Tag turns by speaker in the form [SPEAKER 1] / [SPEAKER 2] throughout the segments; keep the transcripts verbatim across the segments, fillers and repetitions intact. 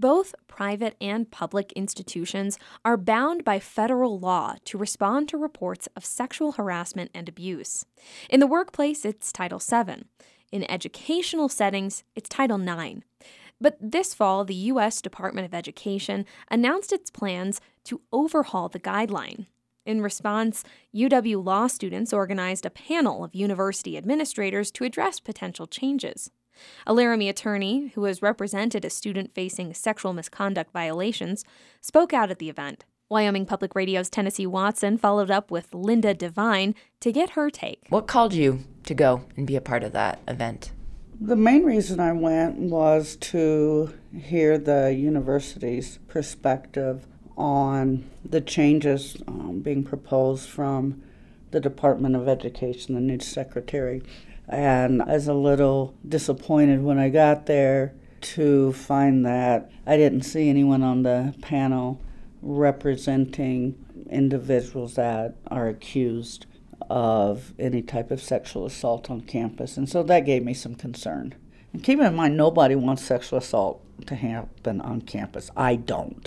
[SPEAKER 1] Both private and public institutions are bound by federal law to respond to reports of sexual harassment and abuse. In the workplace, it's Title seven. In educational settings, it's Title nine. But this fall, the U S Department of Education announced its plans to overhaul the guideline. In response, U W law students organized a panel of university administrators to address potential changes. A Laramie attorney, who has represented a student facing sexual misconduct violations, spoke out at the event. Wyoming Public Radio's Tennessee Watson followed up with Linda Devine to get her take.
[SPEAKER 2] What called you to go and be a part of that event?
[SPEAKER 3] The main reason I went was to hear the university's perspective on the changes um, being proposed from the Department of Education, the new secretary. And I was a little disappointed when I got there to find that I didn't see anyone on the panel representing individuals that are accused of any type of sexual assault on campus. And so that gave me some concern. And keep in mind, nobody wants sexual assault to happen on campus. I don't.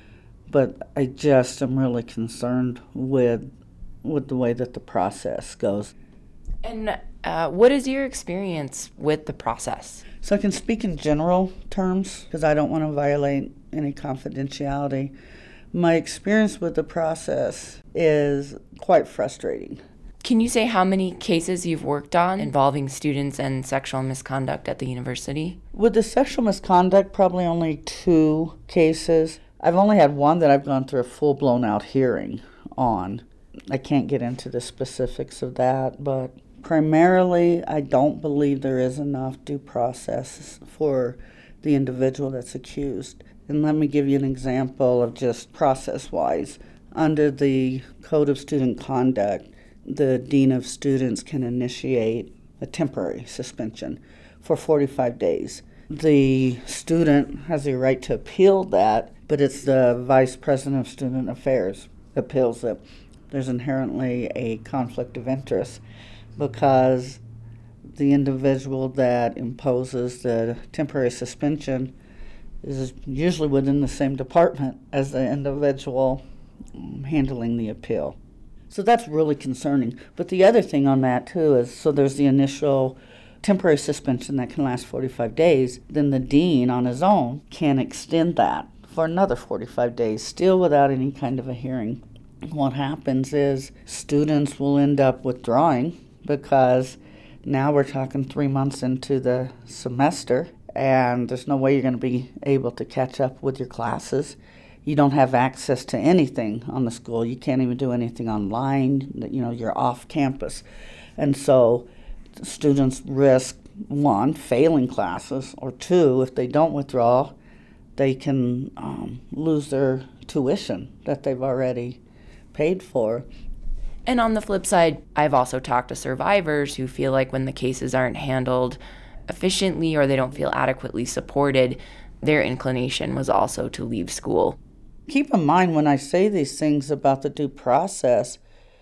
[SPEAKER 3] But I just am really concerned with with the way that the process goes.
[SPEAKER 2] And uh, what is your experience with the process?
[SPEAKER 3] So I can speak in general terms because I don't want to violate any confidentiality. My experience with the process is quite frustrating.
[SPEAKER 2] Can you say how many cases you've worked on involving students and sexual misconduct at the university?
[SPEAKER 3] With the sexual misconduct, probably only two cases. I've only had one that I've gone through a full-blown out hearing on. I can't get into the specifics of that, but primarily I don't believe there is enough due process for the individual that's accused. And let me give you an example of just process-wise. Under the Code of Student Conduct, the Dean of Students can initiate a temporary suspension for forty-five days. The student has the right to appeal that, but it's the Vice President of Student Affairs appeals it. There's inherently a conflict of interest because the individual that imposes the temporary suspension is usually within the same department as the individual handling the appeal. So that's really concerning. But the other thing on that, too, is so there's the initial temporary suspension that can last forty-five days. Then the dean on his own can extend that for another forty-five days, still without any kind of a hearing. What happens is students will end up withdrawing because now we're talking three months into the semester and there's no way you're going to be able to catch up with your classes. You don't have access to anything on the school. You can't even do anything online. You know, you're off campus. And so students risk, one, failing classes, or two, if they don't withdraw, they can um, lose their tuition that they've already paid for.
[SPEAKER 2] And on the flip side, I've also talked to survivors who feel like when the cases aren't handled efficiently or they don't feel adequately supported, their inclination was also to leave school.
[SPEAKER 3] Keep in mind when I say these things about the due process,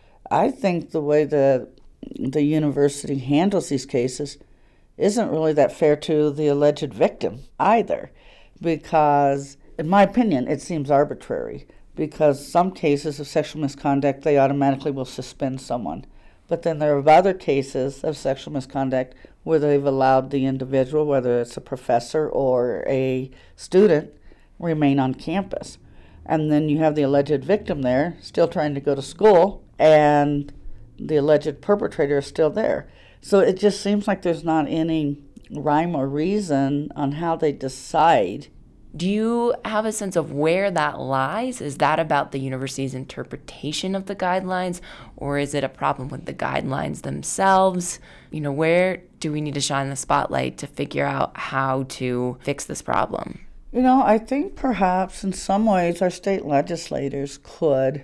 [SPEAKER 3] I think the way that the university handles these cases isn't really that fair to the alleged victim either, because, in my opinion, it seems arbitrary, because some cases of sexual misconduct, they automatically will suspend someone. But then there are other cases of sexual misconduct where they've allowed the individual, whether it's a professor or a student, remain on campus. And then you have the alleged victim there, still trying to go to school, and the alleged perpetrator is still there. So it just seems like there's not any rhyme or reason on how they decide.
[SPEAKER 2] Do you have a sense of where that lies? Is that about the university's interpretation of the guidelines, or is it a problem with the guidelines themselves? You know, where do we need to shine the spotlight to figure out how to fix this problem?
[SPEAKER 3] You know, I think perhaps in some ways our state legislators could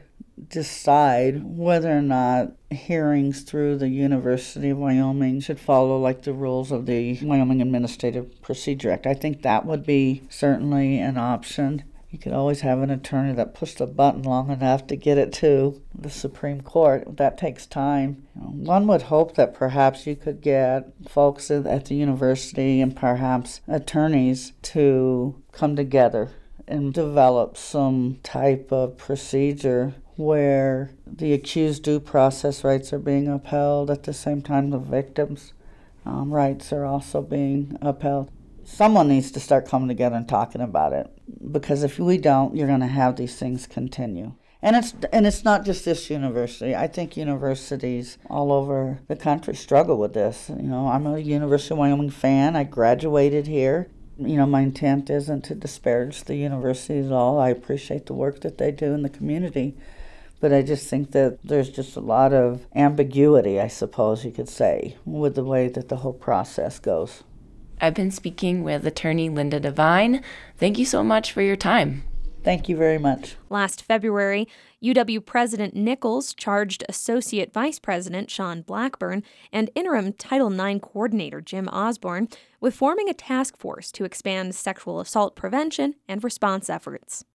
[SPEAKER 3] decide whether or not hearings through the University of Wyoming should follow like the rules of the Wyoming Administrative Procedure Act. I think that would be certainly an option. You could always have an attorney that pushed a button long enough to get it to the Supreme Court. That takes time. You know, one would hope that perhaps you could get folks at the university and perhaps attorneys to come together and develop some type of procedure where the accused due process rights are being upheld at the same time the victims' um, rights are also being upheld. Someone needs to start coming together and talking about it, because if we don't, you're going to have these things continue. And it's and it's not just this university. I think universities all over the country struggle with this. You know, I'm a University of Wyoming fan. I graduated here. You know, my intent isn't to disparage the university at all. I appreciate the work that they do in the community. But I just think that there's just a lot of ambiguity, I suppose you could say, with the way that the whole process goes.
[SPEAKER 2] I've been speaking with attorney Linda Devine. Thank you so much for your time.
[SPEAKER 3] Thank you very much.
[SPEAKER 1] Last February, U W President Nichols charged Associate Vice President Sean Blackburn and interim Title nine Coordinator Jim Osborne with forming a task force to expand sexual assault prevention and response efforts.